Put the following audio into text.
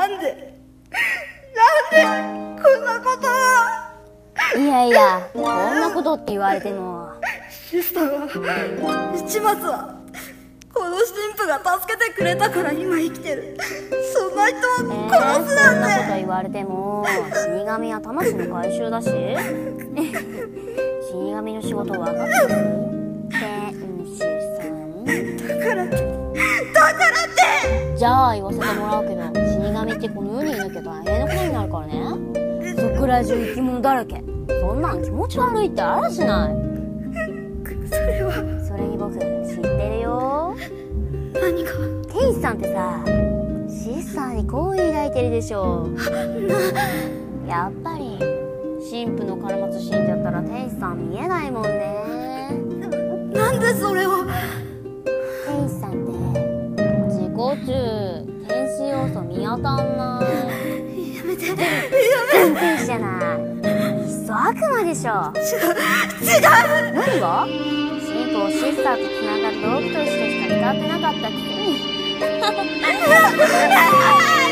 なんでこんなことを。 いやいや、こんなことって言われても。 シスターは、市松はこの神父が助けてくれたから今生きてる。そんな人を殺すそんななんて。 こと言われても、死神は魂の回収だし死神の仕事分かってます天使さん。 だからってじゃあ言わせてもらうけど、死神ってこの世にいなきゃ大変なことになるからね。そこら中生き物だらけ。そんなん気持ち悪いってあらしない。それに僕知ってるよ。 何か。 天使さんってさ、シスターに好意抱いてるでしょ。やっぱり神父のカラマツ死んじゃったら天使さん見えないもんね。 なんでそれを。 天使さんって自己中天使要素見当たんない。 やめて天使じゃない、いっそ悪魔でしょ。 違う。 何が？神父をシスターとつながる道具としてしか使ってなかったくせに